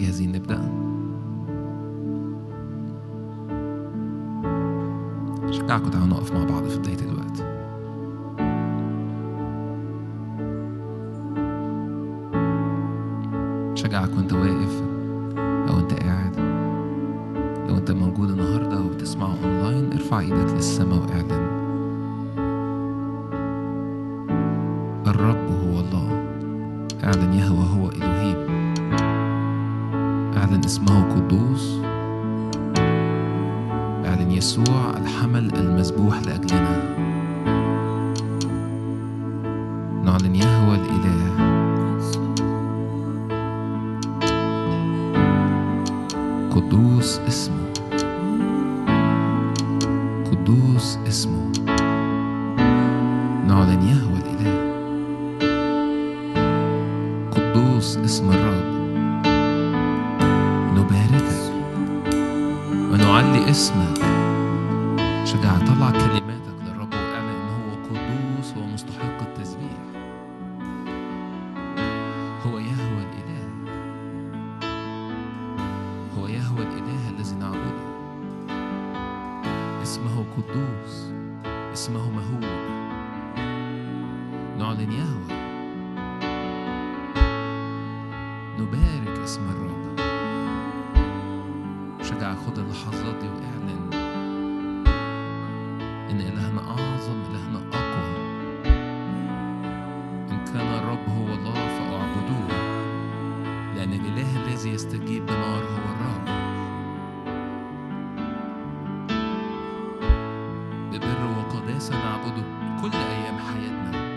جاهزين نبدأ؟ شجعكم تعالوا نقف مع بعض في بداية الوقت. شجعك وانت واقف أو انت قاعد. لو انت موجود النهاردة وبتسمعه أونلاين ارفع ايدك للسماء واعلن: الرب هو الله. اعلن يهوه هو إلهيم. اعلن اسمه قدوس. اعلن يسوع الحمل المذبوح لأجلنا. نعلن يهوه الإله. قدوس اسمه. قدوس اسمه. نعلن يهوه الإله. قدوس اسم الرب. نباركك ونعلي اسمك. شجع طلع كلماتك للرب واعلن ان هو قدوس. هو مستحق التسبيح. هو يهوه الإله. هو يهوه الإله الذي نعبده. اسمه قدوس. اسمه مهوب. نعلن يهوه. نبارك اسم الرب. شجع خد اللحظات دي واعلن إن إلهنا أعظم، إلهنا أقوى. إن كان الرب هو الله فأعبدوه، لأن الإله الذي يستجيب بنار هو الرب. ببر وقداسة نعبده كل أيام حياتنا.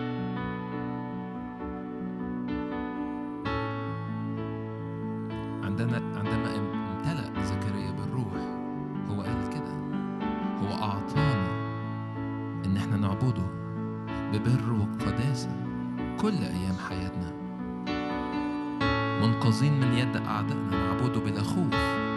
عندما امتلأ زكريا بالروح هو قال كده. هو أعطانا إن احنا نعبده ببر وقداسة كل أيام حياتنا. منقذين من يد أعدائنا نعبده بلا خوف.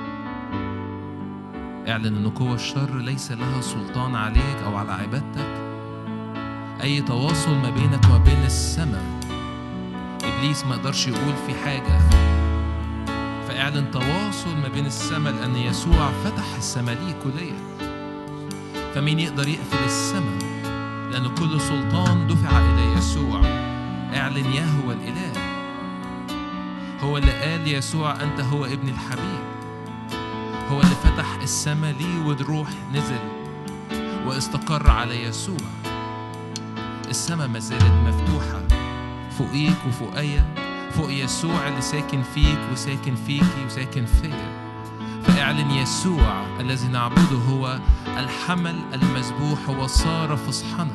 اعلن أن قوى الشر ليس لها سلطان عليك أو على عبادتك. أي تواصل ما بينك وما بين السماء إبليس ما يقدرش يقول في حاجة. فاعلن تواصل ما بين السماء، لأن يسوع فتح السماء ليك وليا. فمين يقدر يقفل السماء؟ لأن كل سلطان دفع إلى يسوع. اعلن يهوه الإله. هو اللي قال يسوع أنت هو ابن الحبيب. هو اللي فتح السماء لي والروح نزل واستقر على يسوع. السماء ما زالت مفتوحة فوقيك وفوقيا، فوق يسوع اللي ساكن فيك وساكن فيكي وساكن فيا. فاعلن يسوع الذي نعبده هو الحمل المذبوح وصار فصحنا.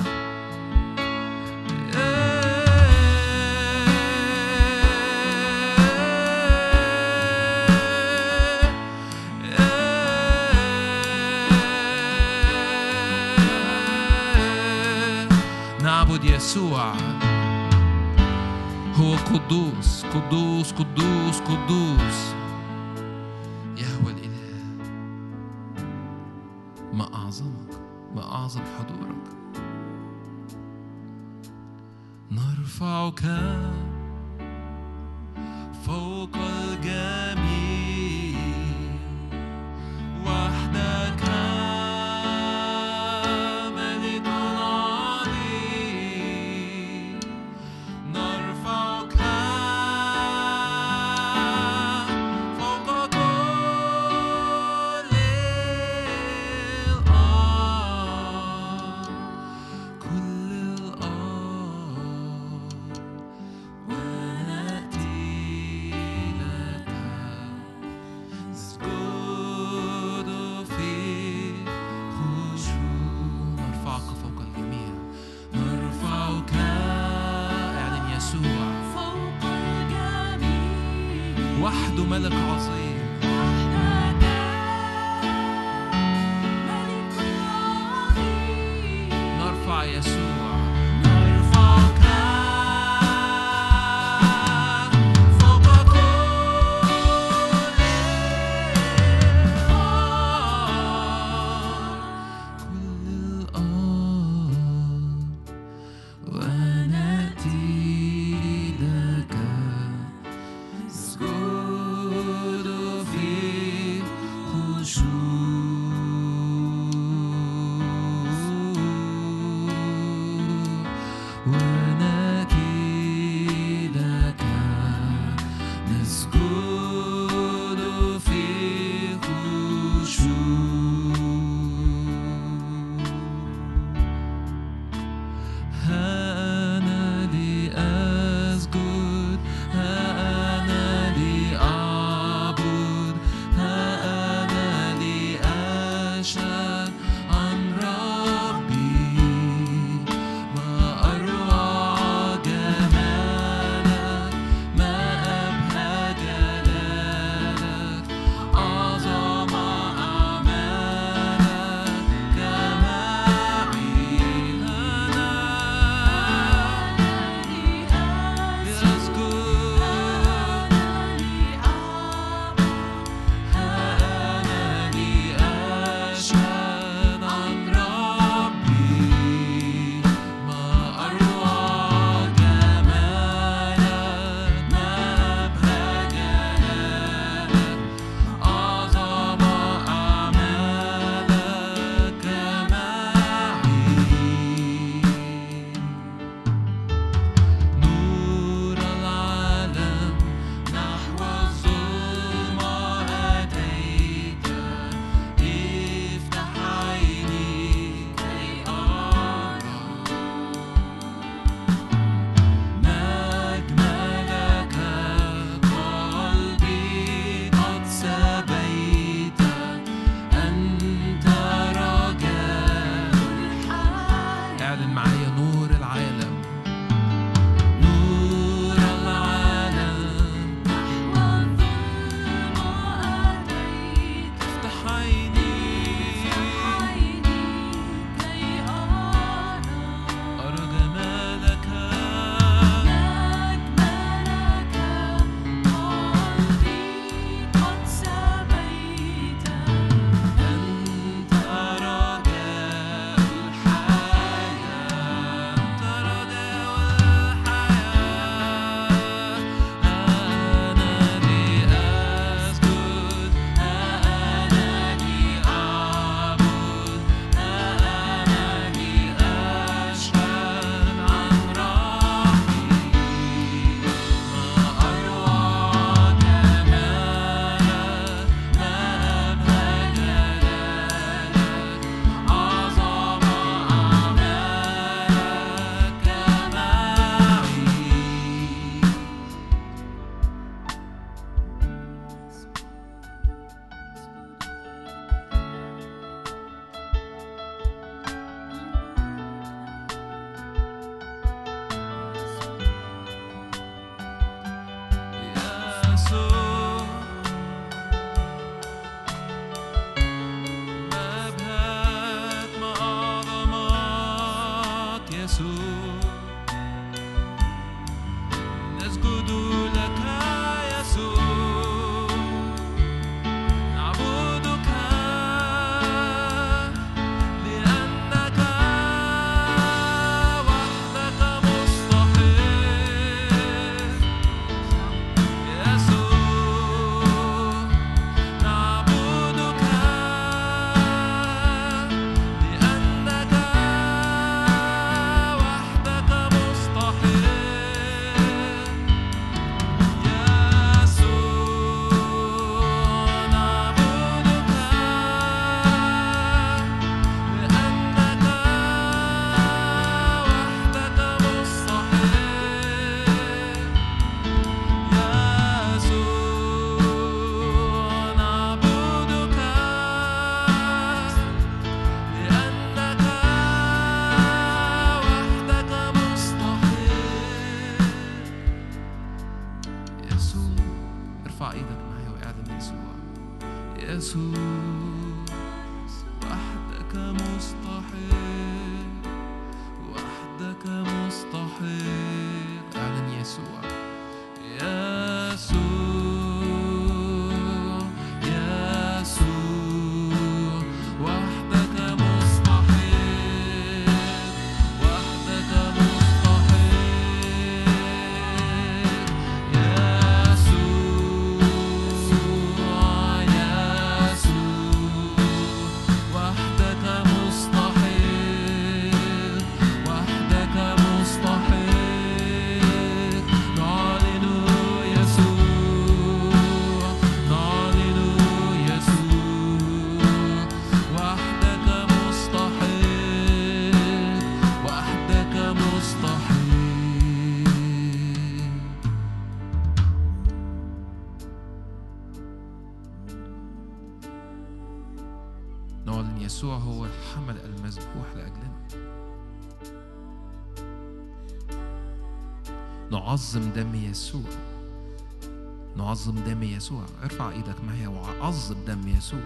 نعبد يسوع. هو قدوس قدوس قدوس قدوس. يهوه الإله. ما أعظمك، ما أعظم حضورك. نرفعك فوق الجميع وحدك ملك عظيم. نرفعك فوق كل الأرض، كل الأرض، ونأتي لك نسجد في خشوع. نرفعك فوق الجميع. نرفعك. اعلن يسوع فوق الجميع وحده ملك عظيم. وحدك ملك عظيم. نرفع يسوع. نرفعك فوق كل الأرض، كل الأرض، ونأتي لك نسجد اعلن يسوع. يسوع وحدك مستحيل، وحدك مستحيل. اعلن يسوع. يسوع يسوع وحدك مستحيل، وحدك مستحيل. يسوع يسوع وحدك مستحيل، وحدك مستحيل. نعلن يسوع، نعلن يسوع وحدك مستحيل، وحدك مستحيل. نعلن يسوع هو الحمل المذبوح لأجلنا. نعظم دم يسوع، نعظم دم يسوع. ارفع ايدك معايا وعظم دم يسوع.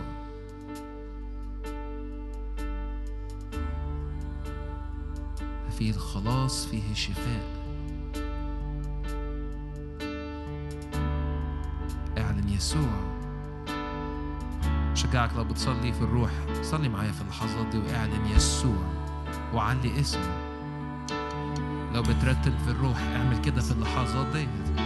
فيه الخلاص، فيه الشفاء. اعلن يسوع. شجعك لو بتصلي في الروح، صلي معايا في اللحظات دي واعلن يسوع وعلي اسمه. لو بترتب في الروح اعمل كده في اللحظات دي.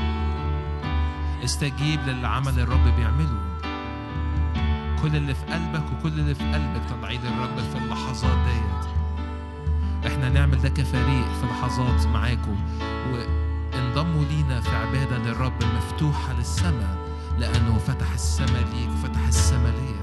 استجيب للعمل الرب بيعمله. كل اللي في قلبك وكل اللي في قلبك طلعيه للرب في اللحظات ديت. احنا نعمل ده كفريق في لحظات معاكم، وانضموا لينا في عبادة للرب مفتوحة للسماء، لأنه فتح السماء ليك وفتح السماء ليا.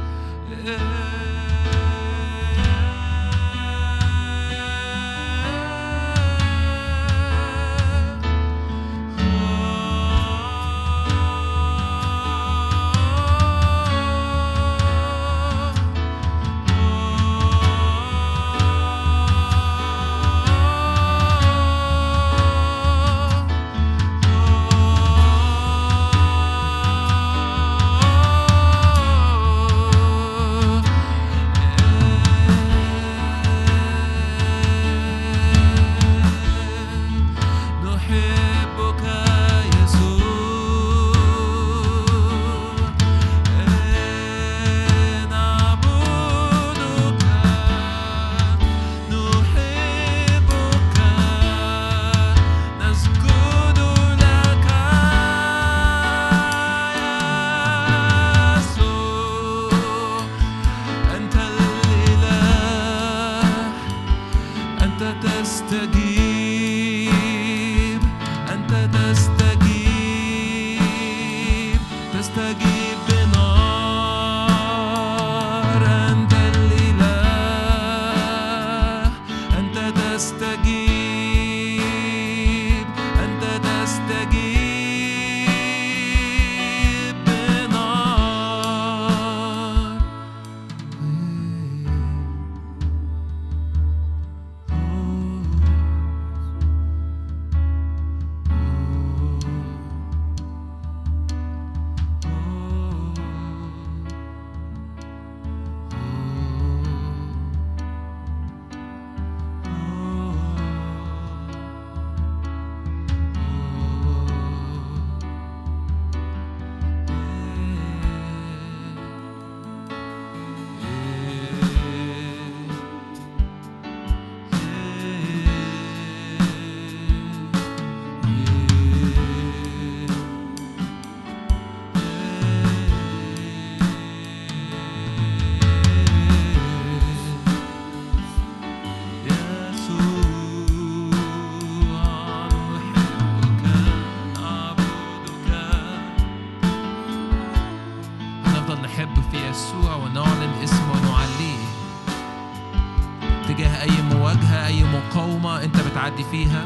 فيها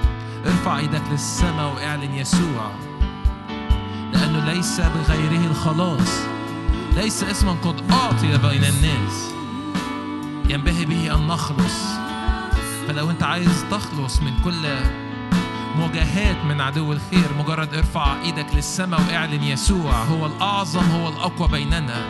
ارفع ايدك للسماء واعلن يسوع، لأنه ليس بغيره الخلاص، ليس اسما قد أعطي بين الناس ينبغي به أن نخلص. فلو أنت عايز تخلص من كل مواجهات من عدو الخير. مجرد ارفع ايدك للسماء واعلن يسوع هو الأعظم، هو الأقوى بيننا.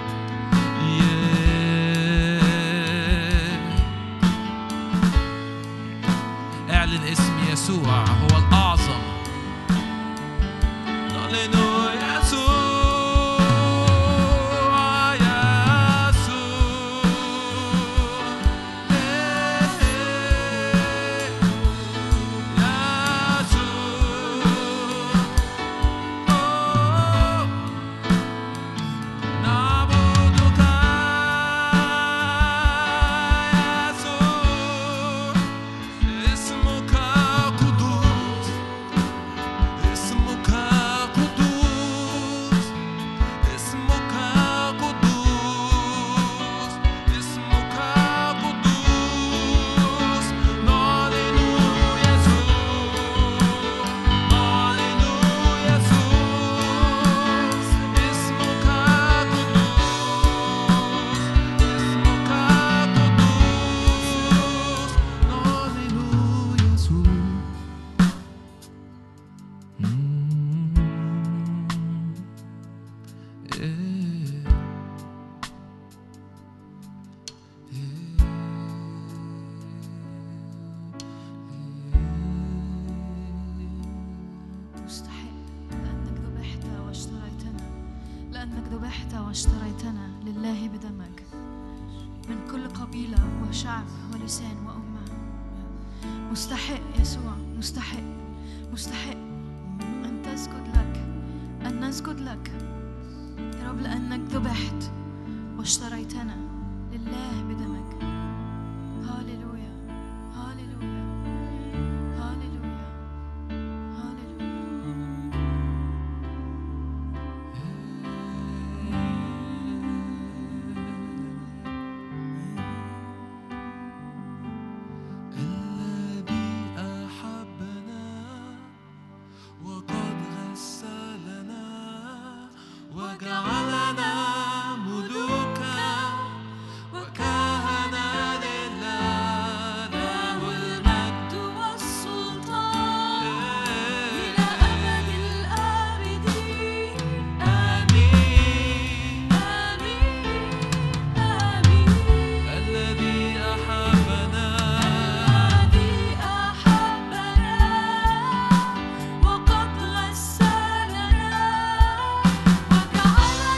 اعلن اسم يسوع هو الأعظم. نعلن يسوع واشتريتنا لله بدمك من كل قبيلة وشعب ولسان وأمة. مستحق يسوع، مستحق مستحق أن تسجد لك، أن نسجد لك يا رب، لأنك ذبحت واشتريتنا لله بدمك. هاليلويا هاليلويا هاليلويا هاليلويا. وقد غسلنا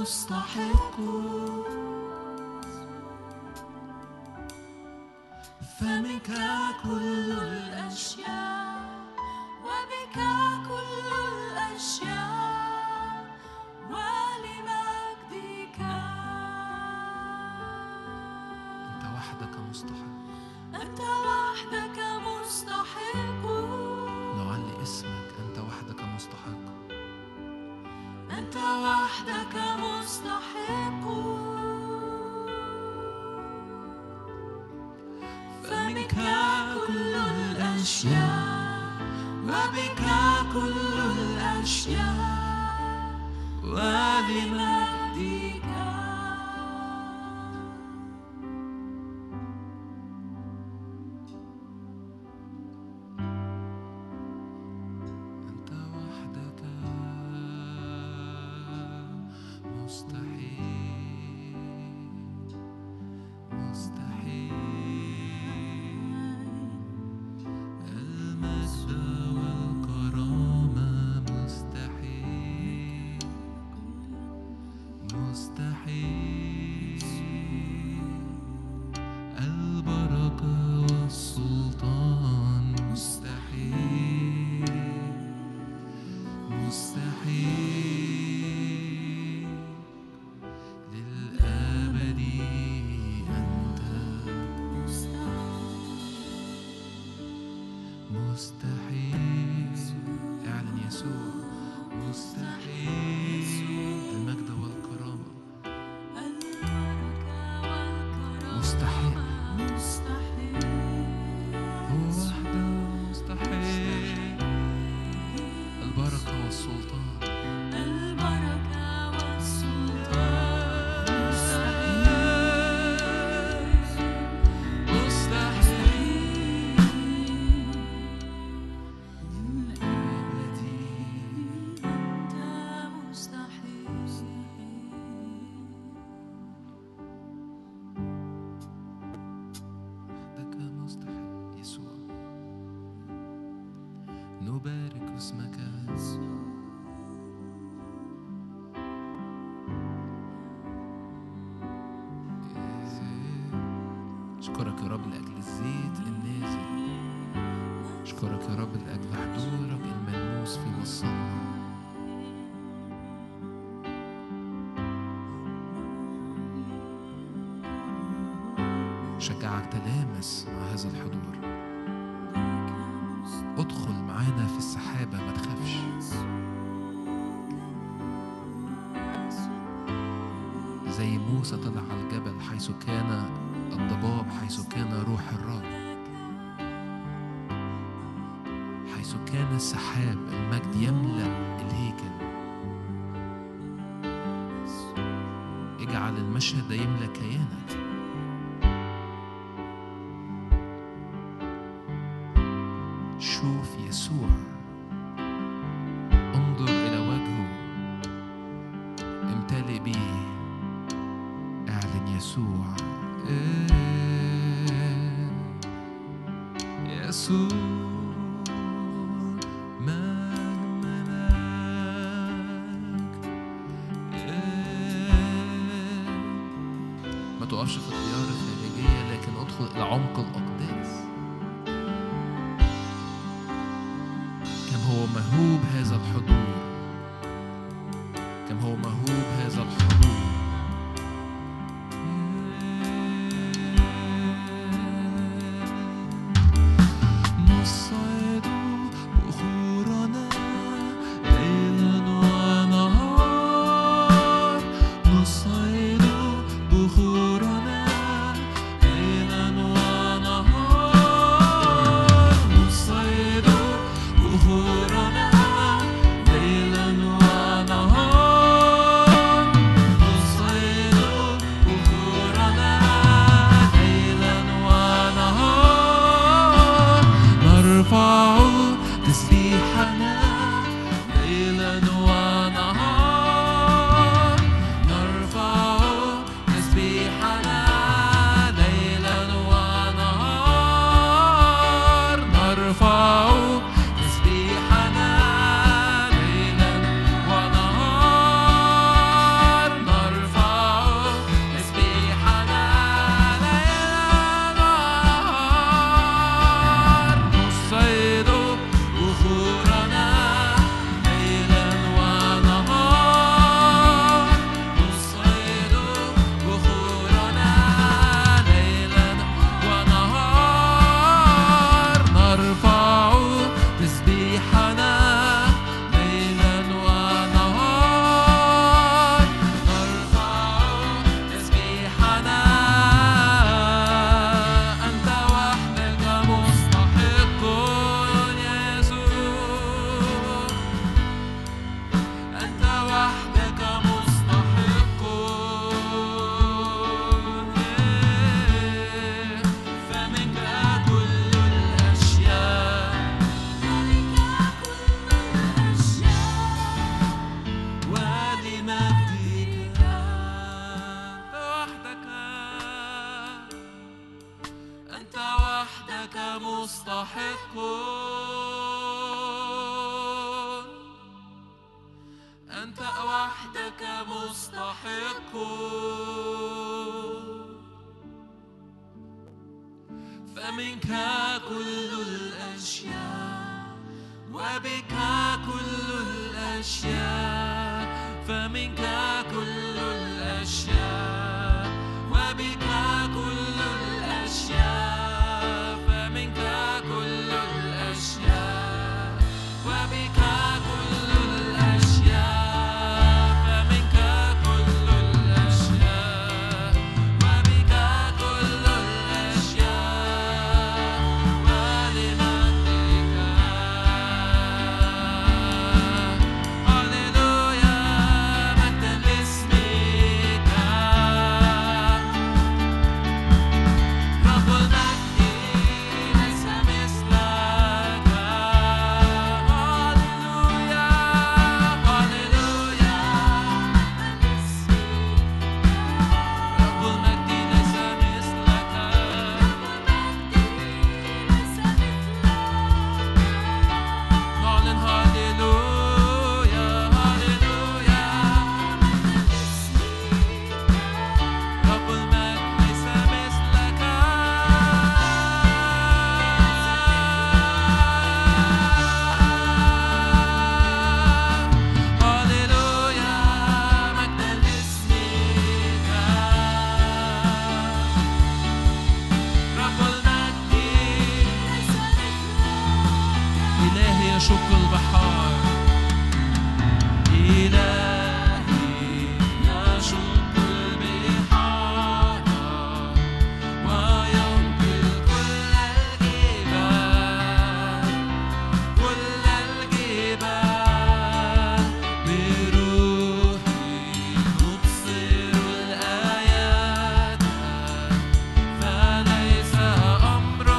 مستحق فمنك كل الأشياء وبك كل الأشياء ولمجدك أنت وحدك مستحق. أنت وحدك مستحق نعلي اسمك، أنت وحدك مستحق. أنت وحدك مستحق فمنك كل الأشياء وبك كل الأشياء ولمجدك أنت وحدك مستحيل المجد والكرامة مستحيل البركة والسلطان مستحيل للأبد أنت مستحيل. اعلن يسوع مستحيل المجد والكرامة مستحيل هو وحده مستحيل البركة والسلطان نبارك اسمك أشكرك يا رب لأجل الزيت النازل. أشكرك يا رب لأجل حضورك الملموس في وسطنا. شجعك تلامس مع هذا الحضور. ادخل معانا في السحابة، ما تخافش. زي موسى طلع على الجبل حيث كان الضباب، حيث كان روح الرب، حيث كان السحاب المجد يملأ الهيكل. اجعل المشهد ده يملأ كيانك. شوف يسوع، انظر إلى وجهه، امتلئ به. اعلن يسوع يسوع ما تقفش في الديار الخارجية، لكن ادخل إلى عمق الأقداس. كم هو مهوب هذا الحضور، كم هو مهوب هذا الحضور. نصعد بخورنا ليلا ونهار، نصعد بخورنا ليلا ونهار، نصعد بخورنا ليلا ونهار، مستحق، أنت وحدك مستحق، فمنك كل الأشياء وبك كل الأشياء، فمنك كل الأشياء وبك كل الأشياء، فمنك كل الأشياء وبك كل الأشياء، فمنك كل الأشياء وبك كل الأشياء، ولمجدك. هللويا، مجدا لاسمك، رب المجد ليس مثلك. هللويا هللويا، رب المجد ليس مثلك. نعلن هللويا هللويا، رب المجد ليس مثلك. هللويا، مجدا لاسمك، رب المجد ليس مثلك. إلهي يشق البحار، إلهي يشق البحار وينقل كل الجبال، كل الجبال، بروحي نبصر الآيات، فليس أمر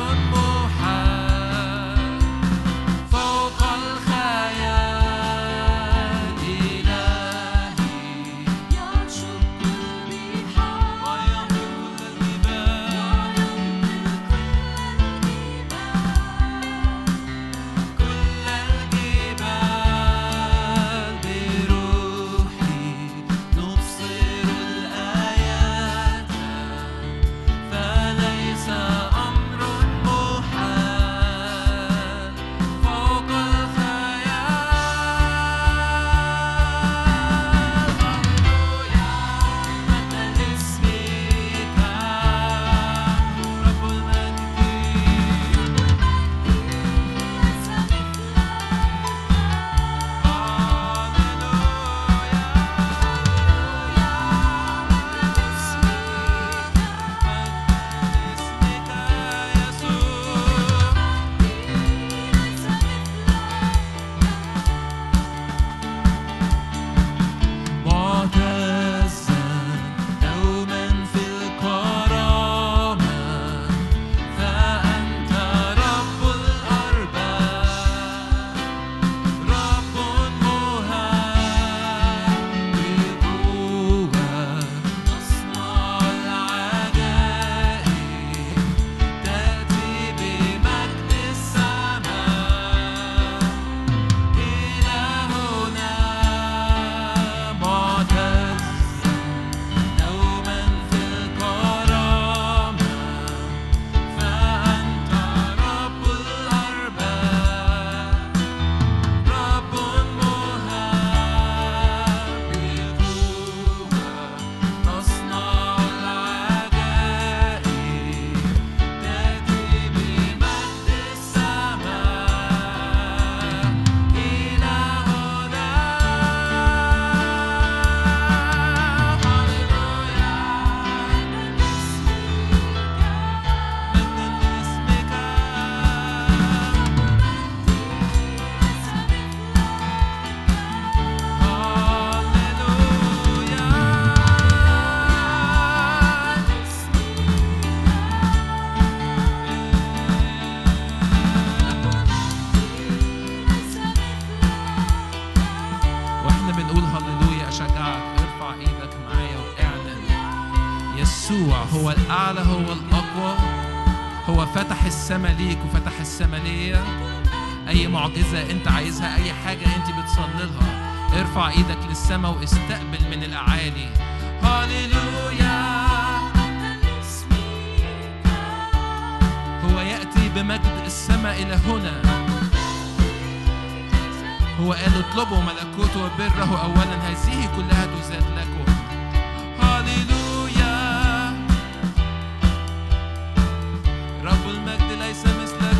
محال فوق الخيال. إلهي يشق البحار وينقل كل الجبال، كل الجبال، بروحي نبصر الآيات، فليس أمر محال فوق الخيال. هللويا، مجدا لاسمك، رب المجد ليس معتزا دوما في الكرامة، فأنت رب الأرباب، رب مهاب بقوة تصنع العجائب، تأتي بمجد السماء. إلهنا معتز دوما في الكرامة، فأنت رب الأرباب، رب مهاب بقوة تصنع العجائب، تأتي بمجد السماء. إلهنا هللويا، مجدا لاسمك، واحنا بنقول هللويا اشجعك ارفع ايدك معايا واعلن: يسوع هو الاعلى، هو الاقوى، هو فتح السما ليك وفتح السما ليا. أي معجزة أنت عايزها، أي حاجة أنت بتصلي لها، ارفع إيدك للسما واستقبل من الأعالي. هاليلويا. هو يأتي بمجد السماء إلى هنا. هو قال اطلبوا ملكوته وبره أولا، هذه كلها تزاد لكم. هاليلويا. رب المجد ليس مثلك.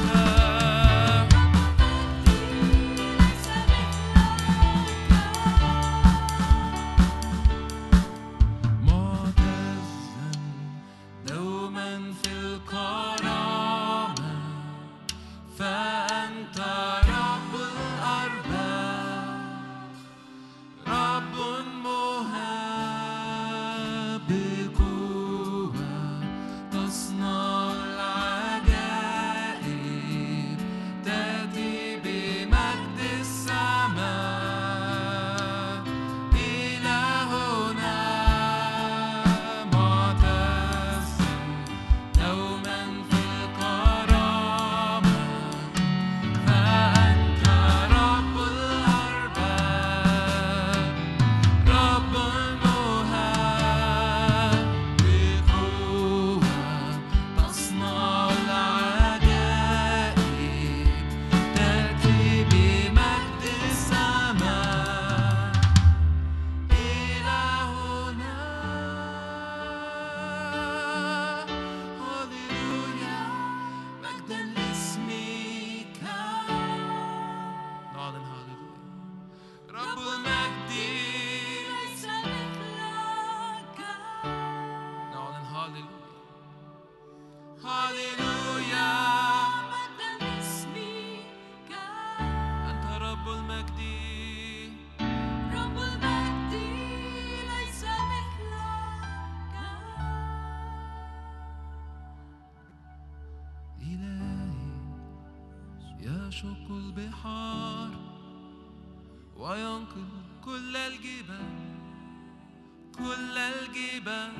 يشق البحار وينقل كل الجبال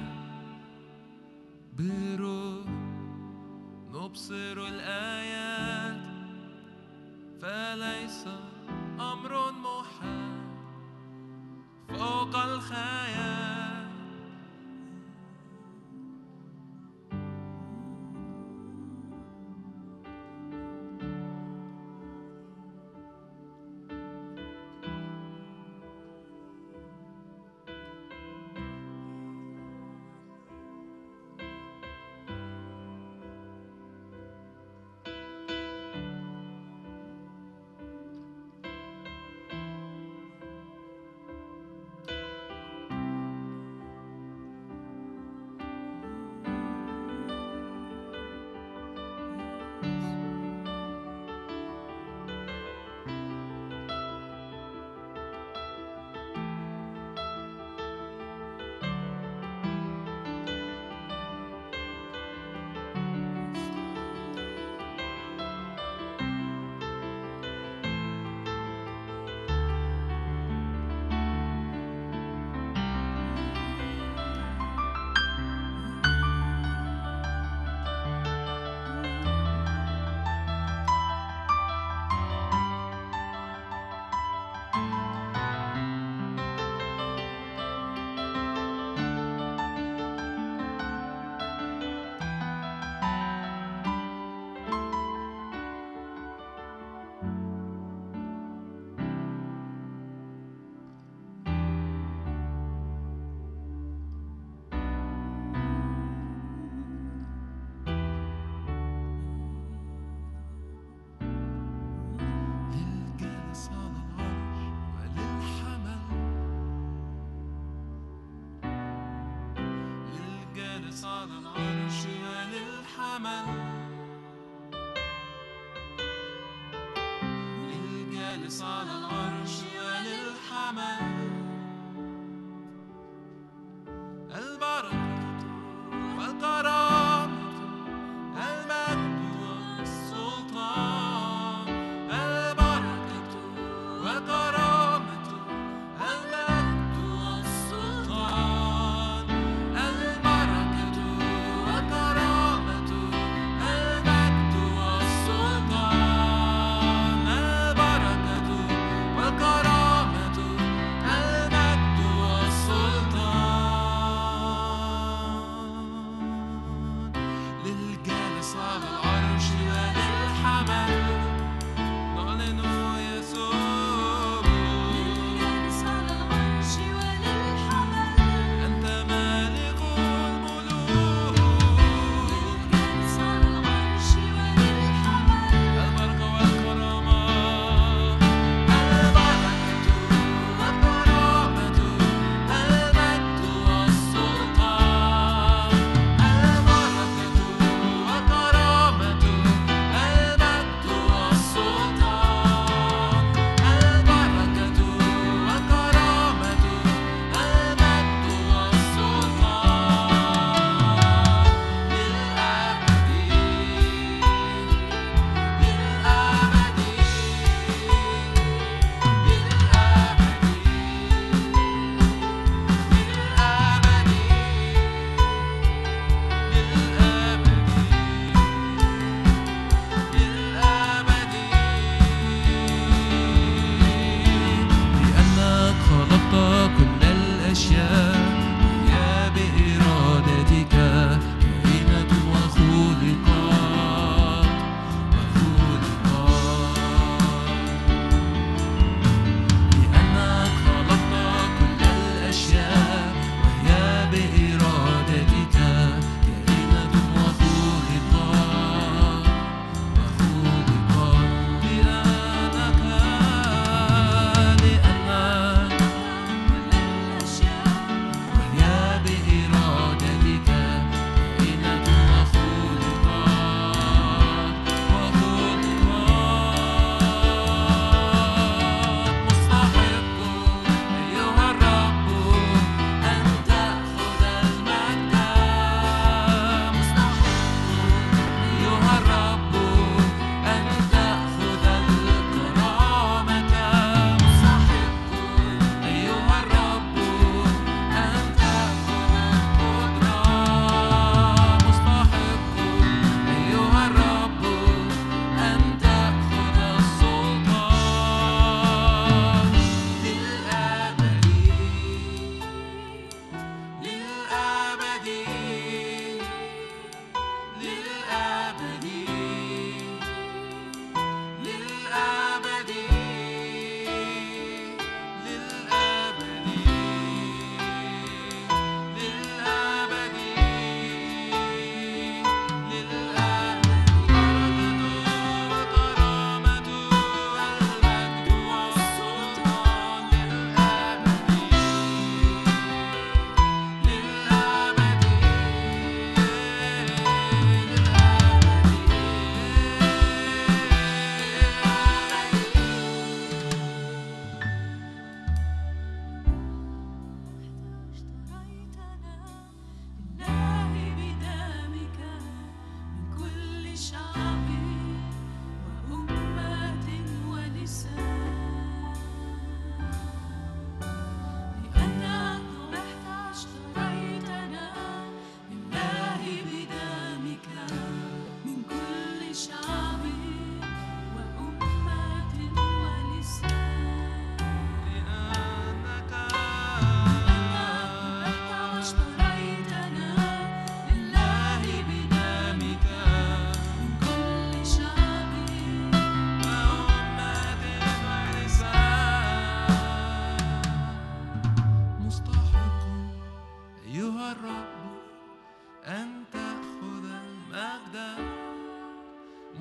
بروح نبصر الآيات، فليس أمر محال فوق الخيال.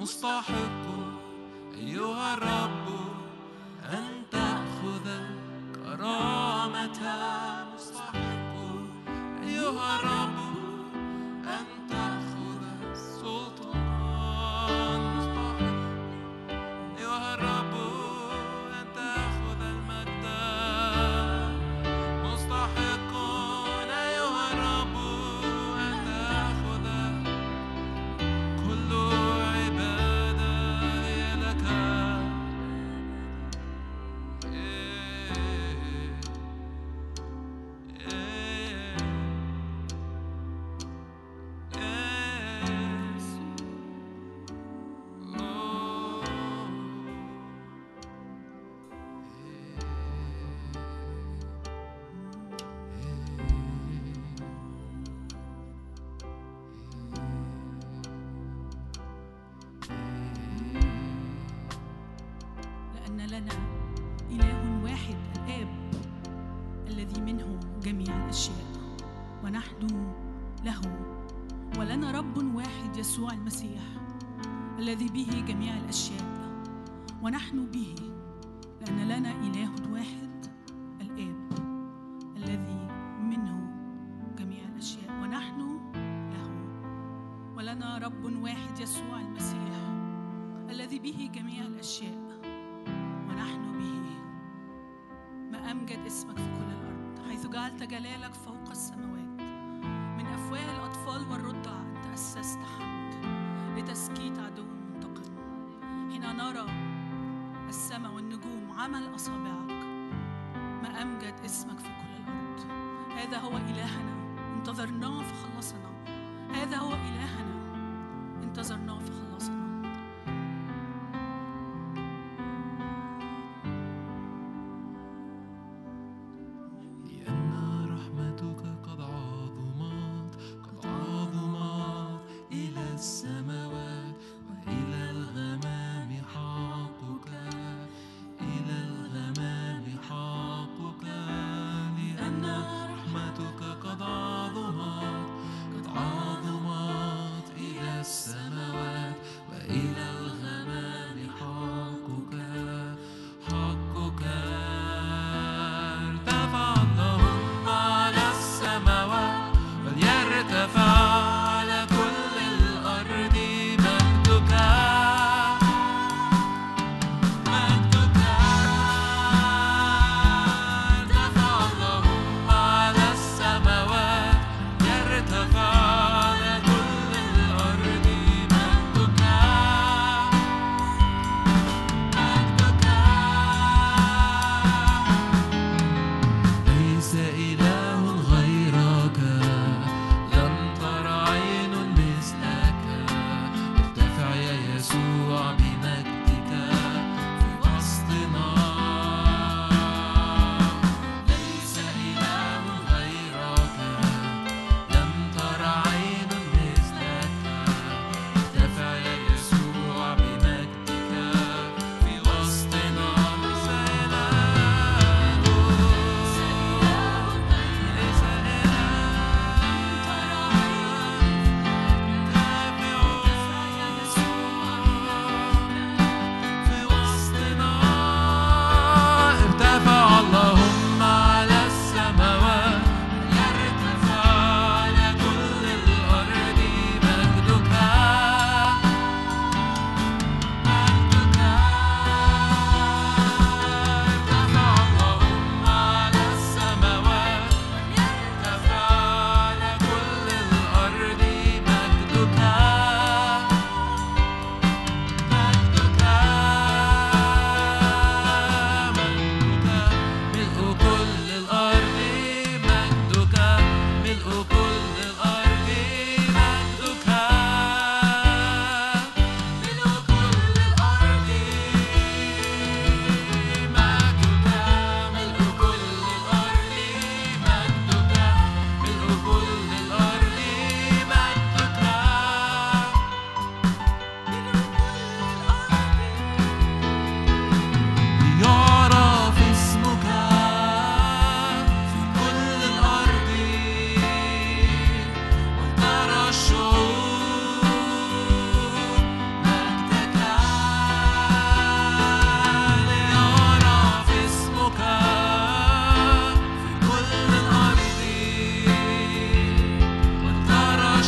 مستحق أيها الرب أن تأخذ الكرامة، مستحق أيها الرب أن تأخذ السلطان، مستحق أيها الرب أن تأخذ المجد، مستحق أيها الرب أن تأخذ كل عبادة هي لك. لأن لنا إله واحد الآب الذي منه جميع الأشياء ونحن له، ولنا رب واحد يسوع المسيح الذي به جميع الأشياء ونحن به، لأن لنا إله واحد الآب الذي منه جميع الأشياء ونحن له، ولنا رب واحد يسوع المسيح الذي به جميع الأشياء ونحن به. ما أمجد اسمك في كل الأرض، حيث جعلت جلالك فوق السماوات. من أفواه الأطفال والرضع أنت أسست حمد لتسكيت عدو منتقم. حين نرى السماء والنجوم عمل أصابعك، ما أمجد اسمك في كل الأرض. هذا هو إلهنا انتظرناه فخلصنا، هذا هو إلهنا انتظرناه فخلصنا. لأن رحمتك قد عظمت إلى السماوات، وإلى الغمام حقك، إلى الغمام حقك. لأن رحمتك قد عظمت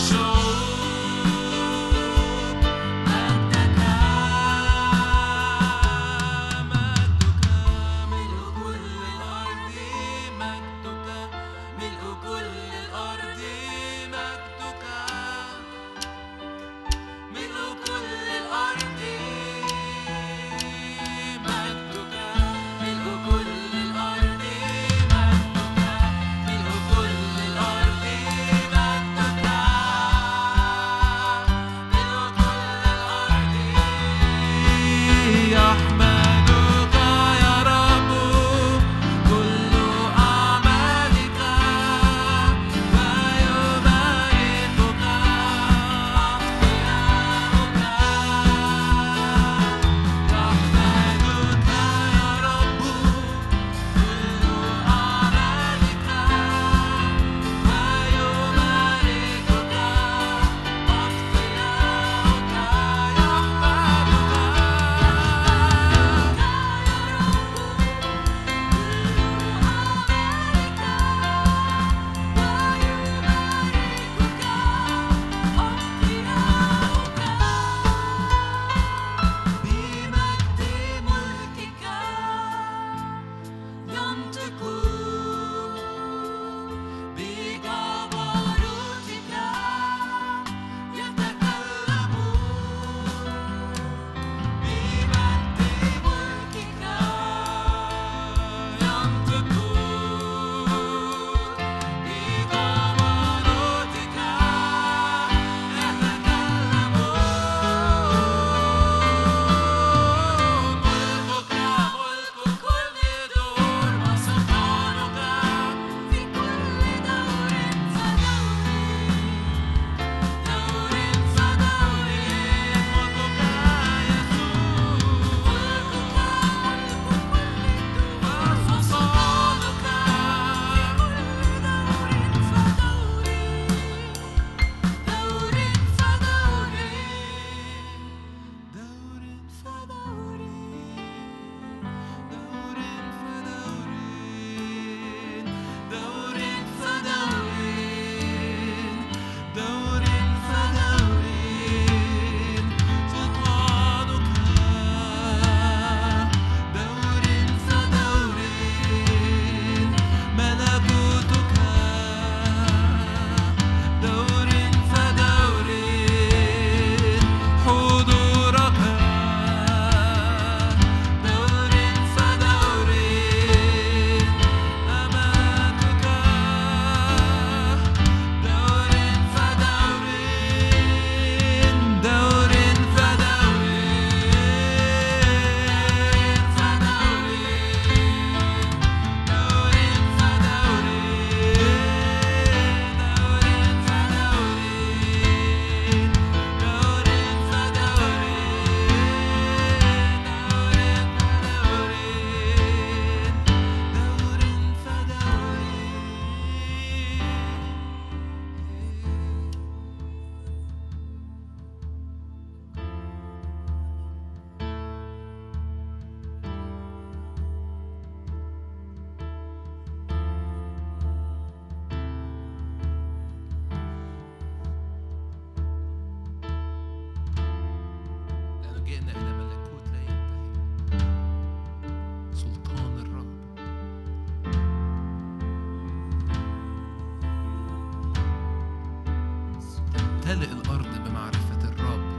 تمتلئ الأرض بمعرفة الرب.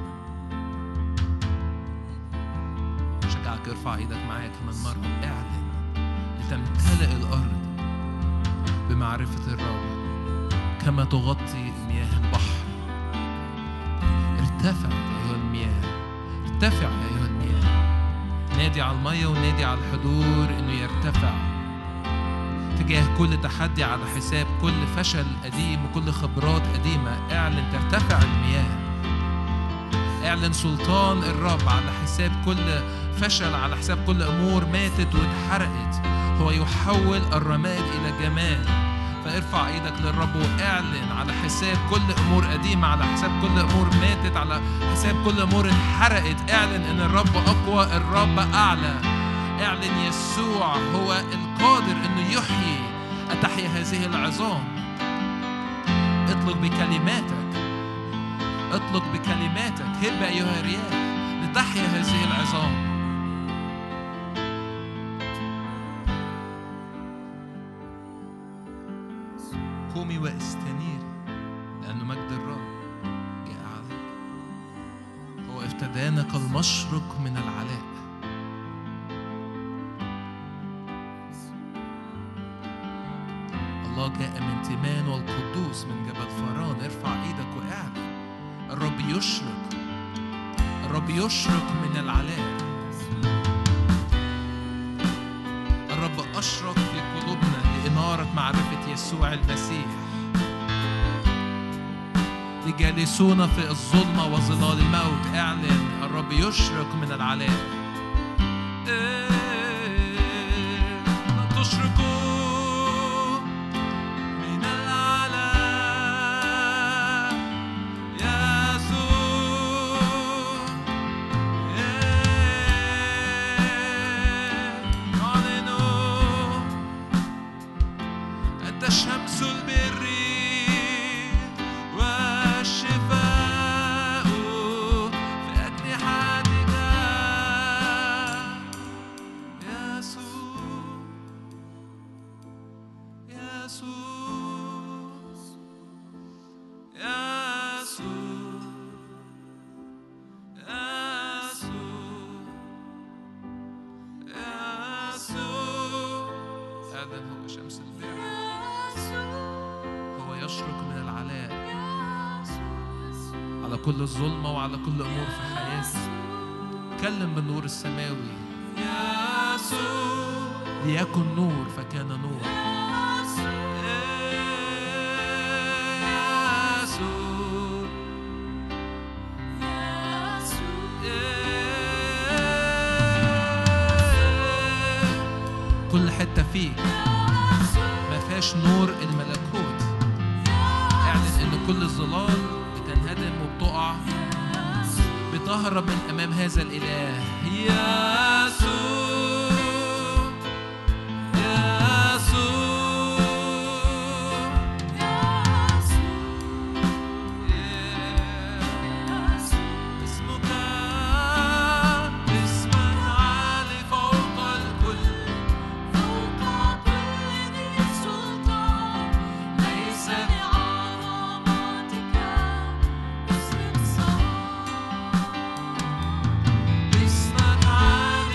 شجعك ارفع ايدك معايا كمان مرة، اعلن لتمتلئ الأرض بمعرفة الرب كما تغطي مياه البحر. ارتفع أيها المياه، ارتفع أيها المياه. نادي على المية ونادي على الحضور إنه يرتفع تجاه كل تحدي على حساب كل فشل قديم وكل خبرات قديمة. اعلن ترتفع المياه، اعلن سلطان الرب على حساب كل فشل، على حساب كل أمور ماتت واتحرقت. هو يحول الرماد إلى جمال. فارفع ايدك للرب واعلن على حساب كل امور قديمه، على حساب كل امور ماتت، على حساب كل امور اتحرقت. اعلن ان الرب اقوى، الرب اعلى. اعلن يسوع هو القادر انه يحيي. اتحيا هذه العظام. اطلق بكلماتك اطلق بكلماتك، هب أيها الرياح لتحيا هذه العظام. قومي واستنيري لأن مجد الرب جاء عليك. هو افتدانا كالمشرق من العلاء. الله جاء من تيمان والقدوس من جبل فران. ارفع ايدك واعلن الرب يشرق، الرب يشرق من العلاء. الرب أشرق في قلوبنا لإنارة معرفة يسوع المسيح. لجالسون في الظلمة وظلال الموت اعلن الرب يشرق من العلاء. تشرقوا من العلاء يسوع. اعلنوا أنت شمس البر والشفاء في أجنحتك يسوع. هذا هو شمس البر، هو يشرق من العلاء على كل الظلمة وعلى كل أمور في حياتي. كلم بالنور السماوي. ليكن نور فكان نور. كل حتة فيك ما فيهاش نور الملكوت اعلن ان كل الظلال بتنهدم وبتقع، بتهرب من امام هذا الاله. اسمك عالي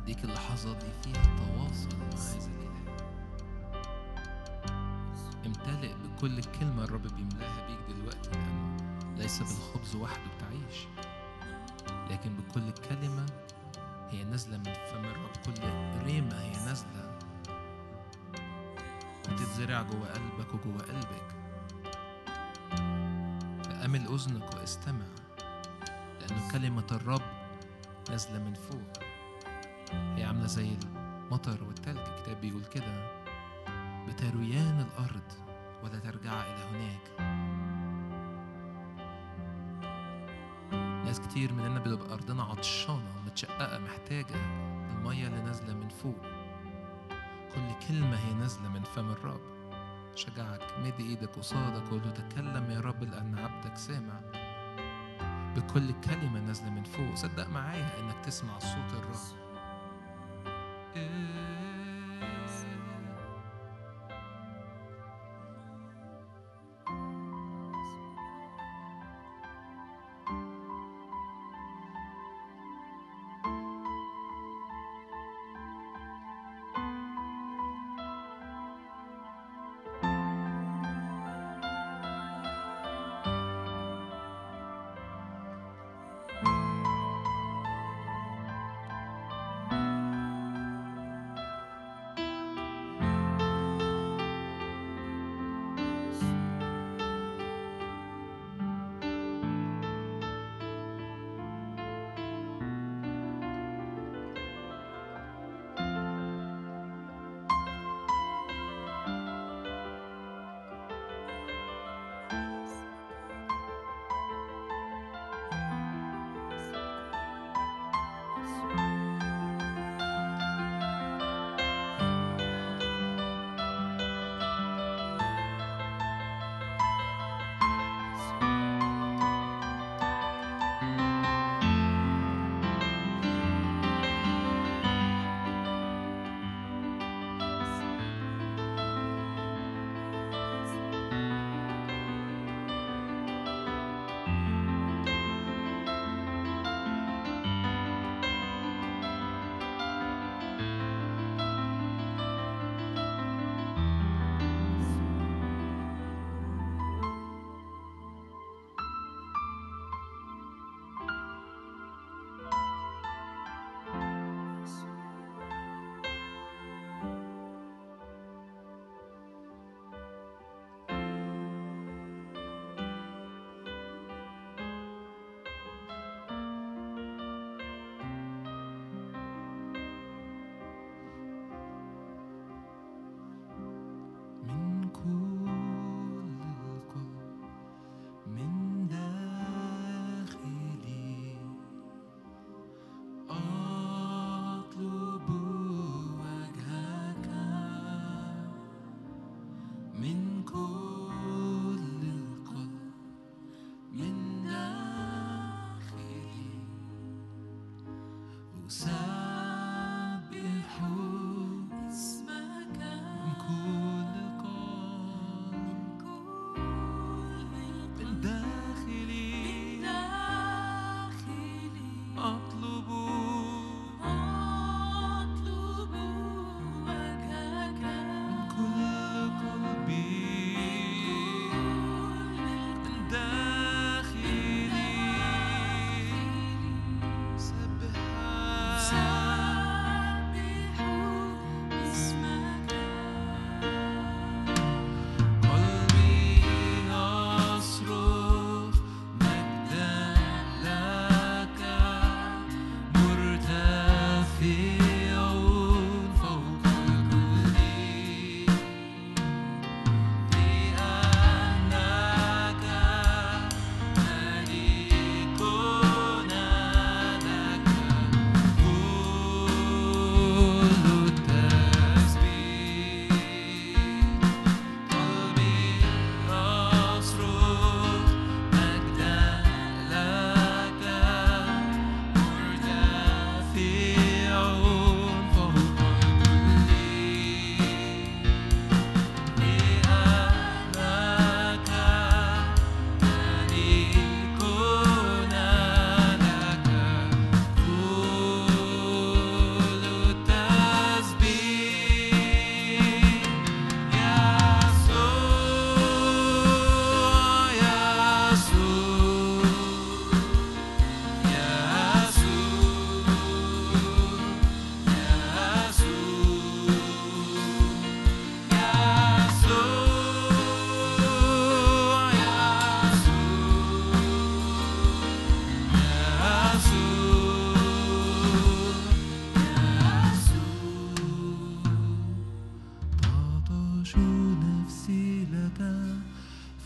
ليك اللحظات دي فيها تواصل مع هذا الإله. امتلئ بكل كلمة الرب بيملاها بيك دلوقتي، لأنه ليس بالخبز وحده بتعيش، لكن بكل كلمة هي نازلة من فم الرب. كل ريمة هي نازلة بتتزرع جوه قلبك وجوه قلبك. فأمل أذنك واستمع، لأن كلمة الرب نازلة من فوق. هي عاملة زي المطر والتلج. الكتاب بيقول كده: بترويان الأرض ولا ترجع إلى هناك. ناس كتير مننا بتبقى أرضنا عطشانة ومتشققة، محتاجة المية اللي نازلة من فوق. كل كلمة هي نازلة من فم الرب. شجعك مد إيدك قصادك وقول له: تكلم يا رب لأن عبدك سامع. بكل كلمة نازلة من فوق. صدق معايا إنك تسمع صوت الرب.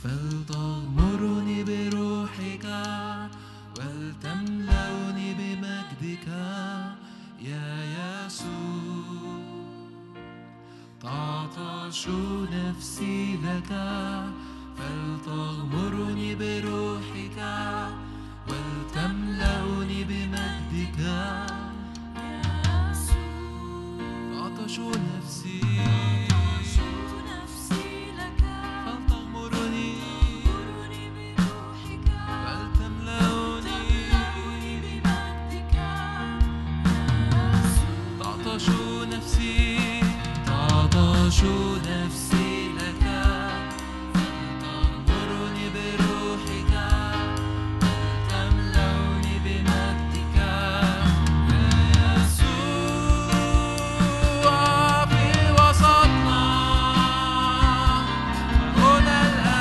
فلتغمرني بروحك ولتملأني بمجدك يا يسوع. تعطش نفسي لك فلتغمرني بروحك ولتملأني بمجدك يا يسوع. تعطش نفسي لك فلتغمرني بروحك ولتملأني بمجدك يا يسوع. تعطش نفسي نفسي لك فلتغمرني بروحك ولتملأني بمجدك يا يسوع. في وسطنا هنا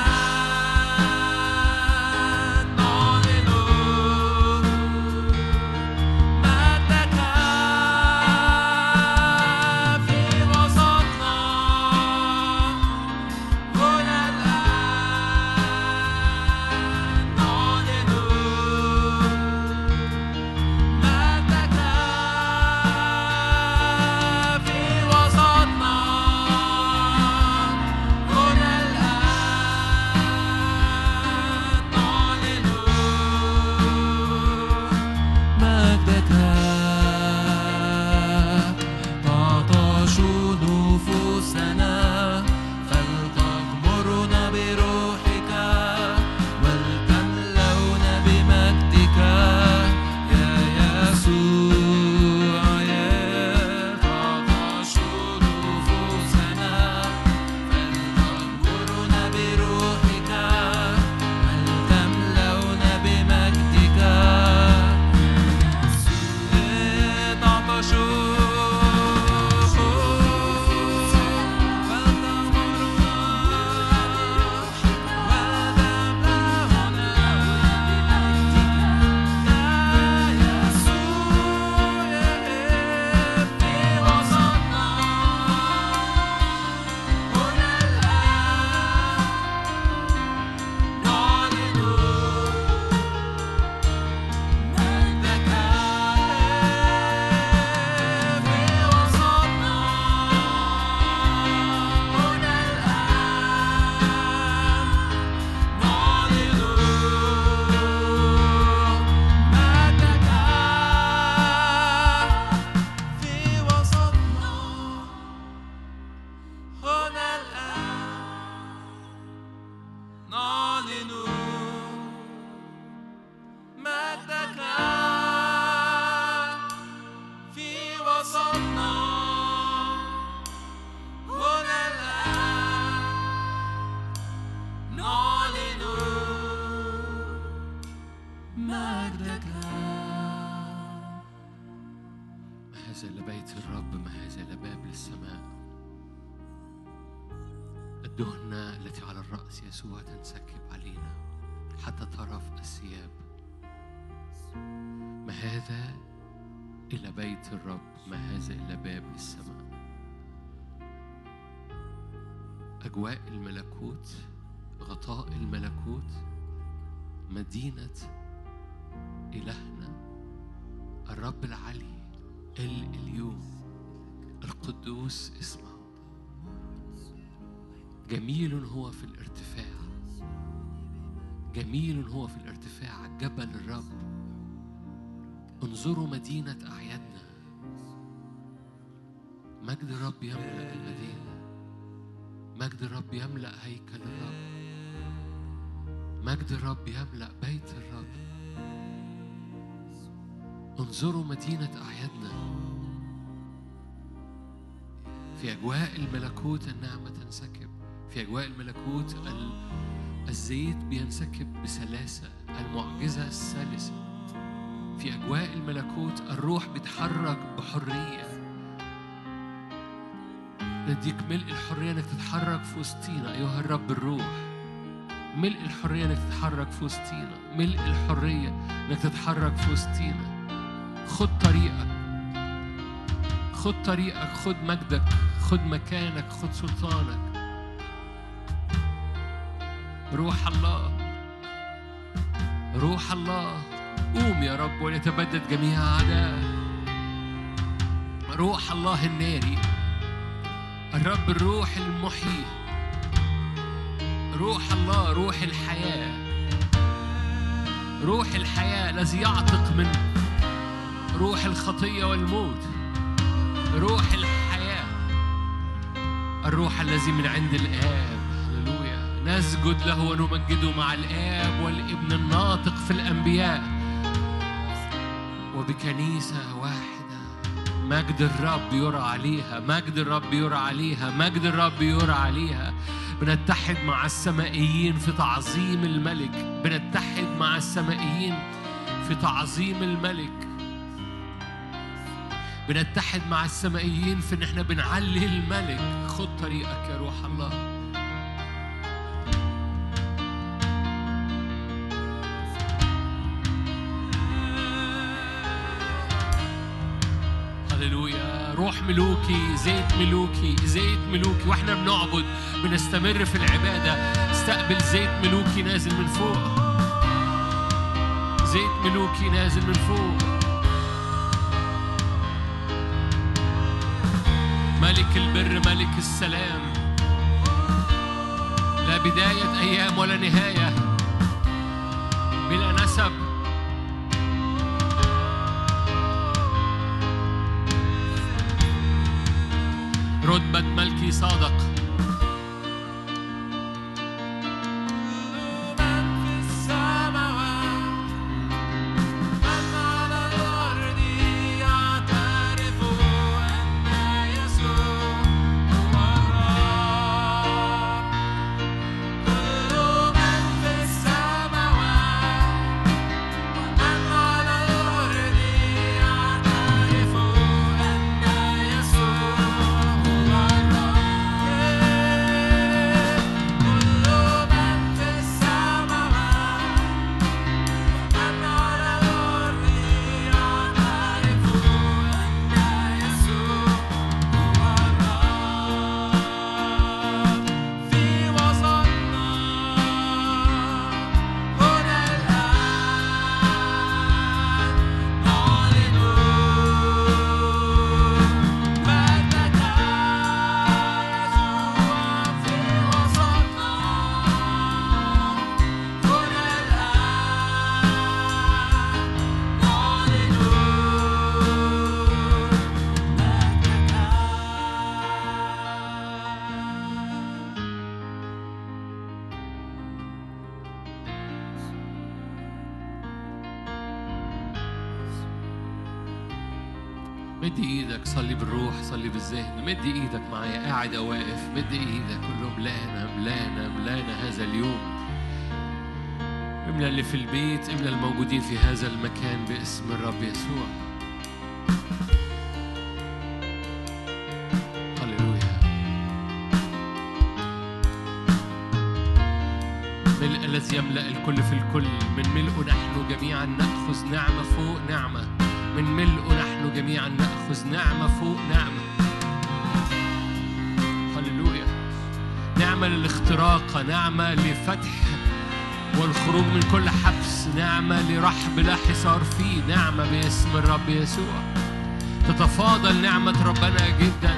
الآن نعلن مجدك. في وسطنا هنا الآن نعلن مجدك. في وسطنا هنا الآن نعلن مجدك. تعطش نفوسنا فلتغمرنا بروحك ولتملأنا بمجدك يا يسوع. تعطش نفوسنا فلتغمرنا بروحك ولتملأنا بمجدك. تعطش بيت الرب، ما هذا إلا باب للسماء. الدهنة التي على الرأس يسوع تنسكب علينا حتى طرف الثياب. ما هذا إلا بيت الرب، ما هذا إلا باب للسماء. أجواء الملكوت، غطاء الملكوت، مدينة إلهنا الرب العلي اليوم القدوس اسمه. جميل هو في الارتفاع، جميل هو في الارتفاع جبل الرب. انظروا مدينة أعيادنا، مجد الرب يملأ المدينة، مجد الرب يملأ هيكل الرب، مجد الرب يملأ بيت الرب. انظروا مدينة أعيادنا. في أجواء الملكوت النعمة تنسكب، في أجواء الملكوت الزيت بينسكب بسلاسة، المعجزة السلسة. في أجواء الملكوت الروح بيتحرك بحرية. نديك ملء الحرية انك تتحرك في وسطينا أيها الرب الروح. ملء الحرية انك تتحرك في وسطينا، ملء الحرية انك تتحرك في وسطينا. خد طريقك، خد طريقك، خد مجدك، خد مكانك، خد سلطانك. روح الله، روح الله، قوم يا رب وليتبدد جميع أعداء. روح الله الناري، الرب الروح المحيي، روح الله، روح الحياة، روح الحياة الذي يعتق من روح الخطية والموت، روح الحياة، الروح الذي من عند الآب. هللويا. نسجد له ونمجده مع الآب والابن الناطق في الأنبياء وبكنيسة واحدة. مجد الرب يرى عليها، مجد الرب يرى عليها، مجد الرب يرى عليها. بنتحد مع السمائيين في تعظيم الملك، بنتحد مع السمائيين في تعظيم الملك، بنتحد مع السمائيين في ان احنا بنعلي الملك. خد طريقك يا روح الله. هللويا. روح ملوكي، زيت ملوكي، زيت ملوكي. واحنا بنعبد بنستمر في العبادة، استقبل زيت ملوكي نازل من فوق، زيت ملوكي نازل من فوق. ملك البر، ملك السلام، لا بداية أيام ولا نهاية، بلا نسب. رتبة ملكي صادق. مد ايدك، صلي بالروح، صلي بالذهن. مد ايدك معايا، قاعد او واقف، مد ايدك. قول له ملانا ملانا ملانا هذا اليوم. املى اللي في البيت، املى الموجودين في هذا المكان باسم الرب يسوع. هللويا. ملء الذي يملأ الكل في الكل، من ملئه نحن جميعا نأخذ نعمة فوق نعمة، من ملئه نحن جميعا نأخذ نعمة فوق نعمة. هللويا. نعمة للاختراق، نعمة لفتح والخروج من كل حبس، نعمة لرحب لا حصار فيه، نعمة باسم الرب يسوع. تتفاضل نعمة ربنا جدا.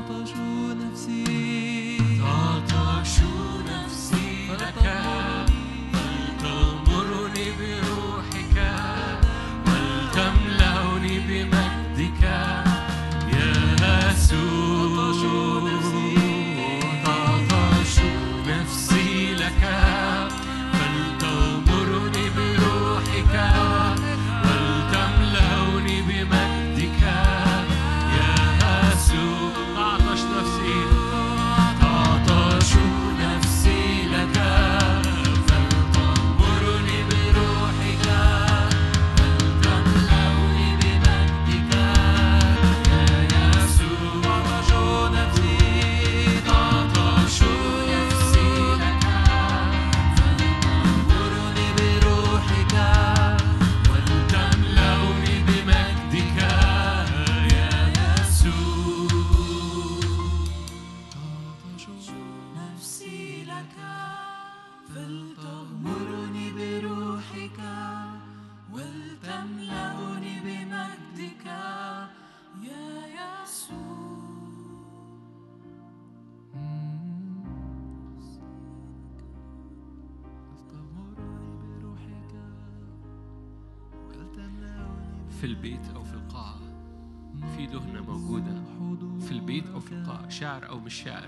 تعطش نفسي لك لك فلتغمرني بروحك ولتملأني بمجدك يا يسوع. تعطش نفسي لك فلتغمرني بروحك ولتملأني بمجدك يا يسوع. تعطش نفسي لك فلتغمرني بروحك ولتملأني بمجدك يا يسوع. نفسي لك فلتغمرني بروحك ولتملأني بمجدك يا يسوع. في البيت أو في القاعة في دهنة موجودة، في البيت أو في القاعة، شاعر أو مش شاعر،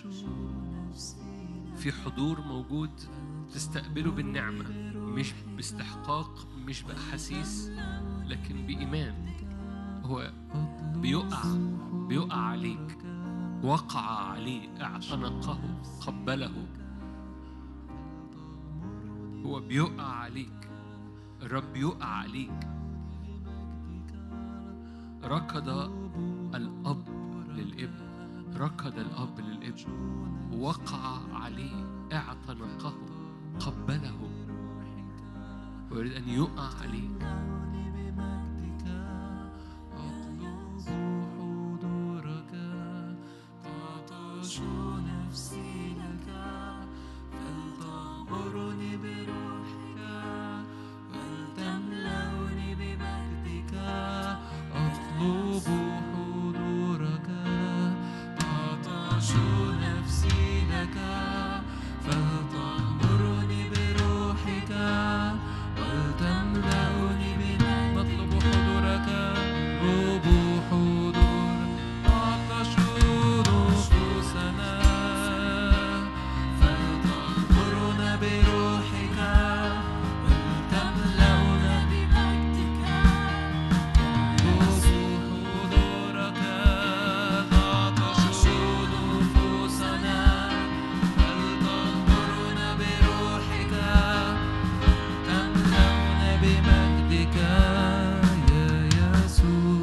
في حضور موجود تستقبله بالنعمة، مش باستحقاق، مش بأحاسيس، لكن بإيمان. هو بيقع عليك، وقع عليه، اعتنقه، قبله. هو بيقع عليك، الرب يقع عليك. ركض الأب للابن، ركض الأب للابن، وقع عليه، اعتنقه، قبله، ويريد أن يقع عليك. تعطش نفسي لك فلتغمرني بروحك ولتملأني بمجدك. أطلب حضورك. تعطش نفسي لك فلتغمرني بروحك ولتملأني بمجدك. نطلب حضورك، نطلب حضورك. تعطش نفوسنا فلتغمرنا بروحك ولتملأنا بمجدك. نطلب حضورك. تعطش نفوسنا فلتغمرنا بروحك ولتملأنا بمجدك يا يسوع.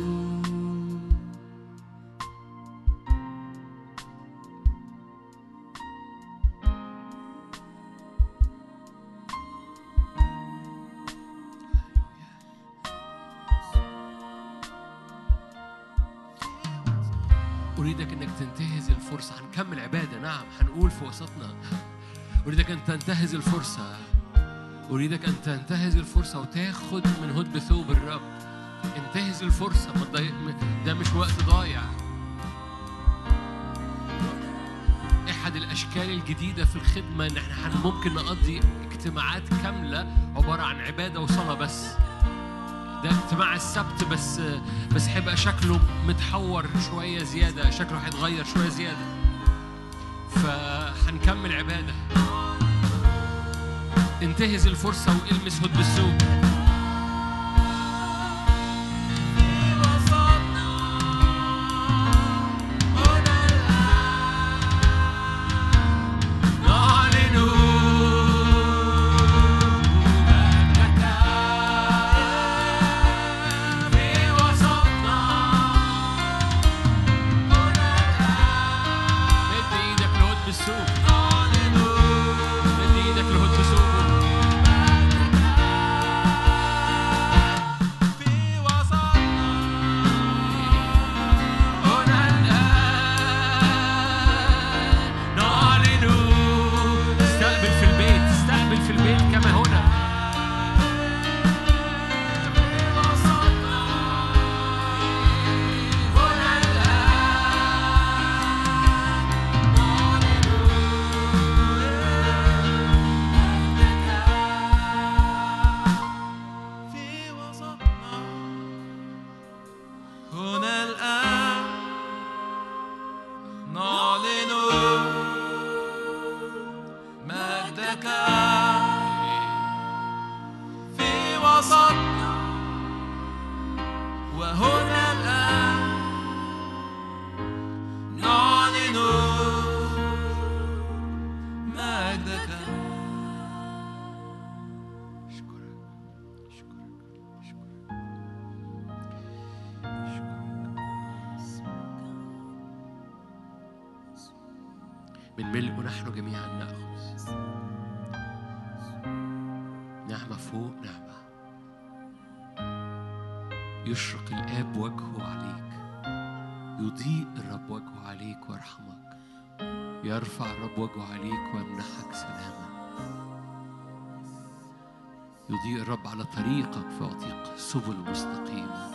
أريدك أنك تنتهز الفرصة. هنكمل عبادة، نعم، هنقول في وسطنا. أريدك أن تنتهز الفرصة، أريدك أن تنتهز الفرصة وتاخد من هدب ثوب الرب. انتهز الفرصة، ده مش وقت ضايع. أحد الأشكال الجديدة في الخدمة إن إحنا ممكن نقضي اجتماعات كاملة عبارة عن عبادة وصلاة بس. ده اجتماع السبت بس هيبقى شكله متحور شوية زيادة، شكله هيتغير شوية زيادة. فهنكمل عبادة. انتهز الفرصة والمس هدب الثوب. مجدك في وسطنا وهنا الآن نعلن مجدك. من ملء نحن جميعا نأخذ نعمة فوق نعمة. يشرق الآب وجهه عليك، يضيء الرب وجهه عليك ويرحمك، يرفع الرب وجهه عليك ويمنحك سلاما. يضيء الرب على طريقك فيعطيك سبل مستقيمة.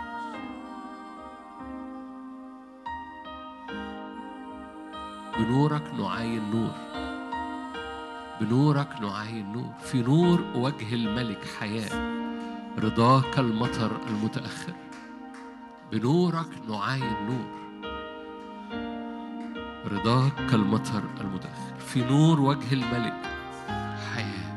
بنورك نعاين نور، بنورك نعاين نور. في نور وجه الملك حياة، رضاه كالمطر المتأخر. بنورك نعاين نور، رضاه كالمطر المتأخر. في نور وجه الملك حياة.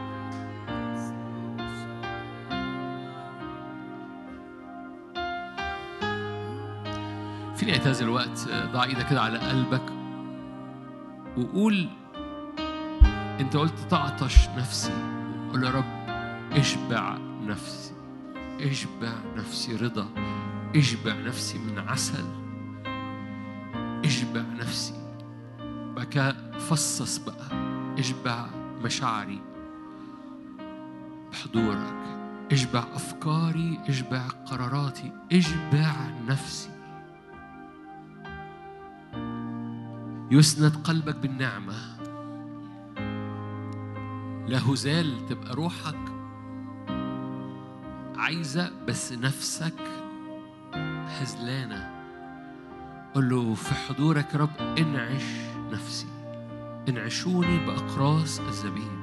في نهاية هذا الوقت ضع ايدك كده على قلبك وقول، انت قلت تعطش نفسي، قول يا رب اشبع نفسي، اشبع نفسي رضا، اشبع نفسي من عسل، اشبع نفسي. بقى فصص بقى، اشبع مشاعري بحضورك، اشبع أفكاري، اشبع قراراتي، اشبع نفسي. يسند قلبك بالنعمة. لا هزال تبقى روحك عايزة بس نفسك هزلانة. قل له في حضورك يا رب انعش نفسي، انعشوني بأقراص الزبيب.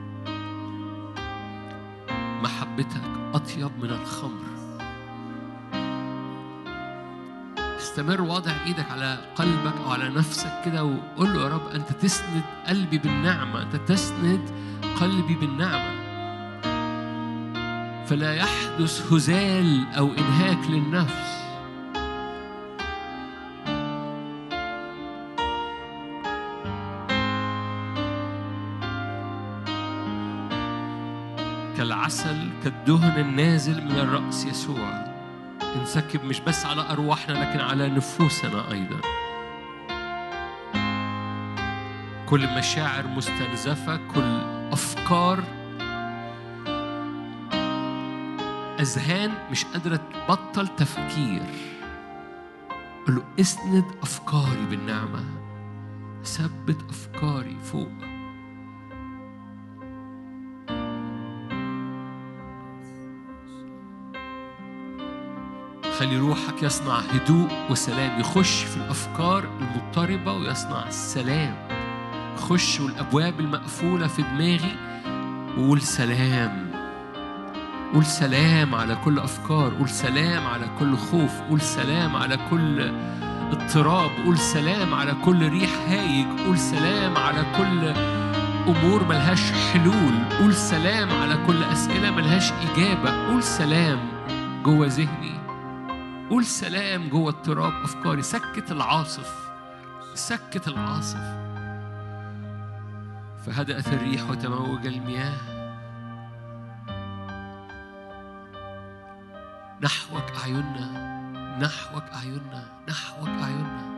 محبتك أطيب من الخمر. استمر واضع ايدك على قلبك او على نفسك كده وقول له يا رب انت تسند قلبي بالنعمة، انت تسند قلبي بالنعمة، فلا يحدث هزال او انهاك للنفس. كالعسل كالدهن النازل من الرأس يسوع، نسكب مش بس على أرواحنا لكن على نفوسنا أيضا. كل مشاعر مستنزفة، كل أفكار، أذهان مش قادرة تبطل تفكير، قل له اسند أفكاري بالنعمة، ثبت أفكاري فوق. خلي روحك يصنع هدوء وسلام، يخش في الأفكار المضطربة ويصنع السلام. خش والأبواب المقفولة في دماغي وقول سلام، قول سلام على كل أفكار، قول سلام على كل خوف، قول سلام على كل اضطراب، قول سلام على كل ريح هايج، قول سلام على كل أمور ملهاش حلول، قول سلام على كل أسئلة ملهاش إجابة، قول سلام جوه ذهني، قول سلام جوه اضطراب أفكاري. سكت العاصف، سكت العاصف. فهدأت الريح وتموج المياه. نحوك أعيننا، نحوك أعيننا، نحوك أعيننا.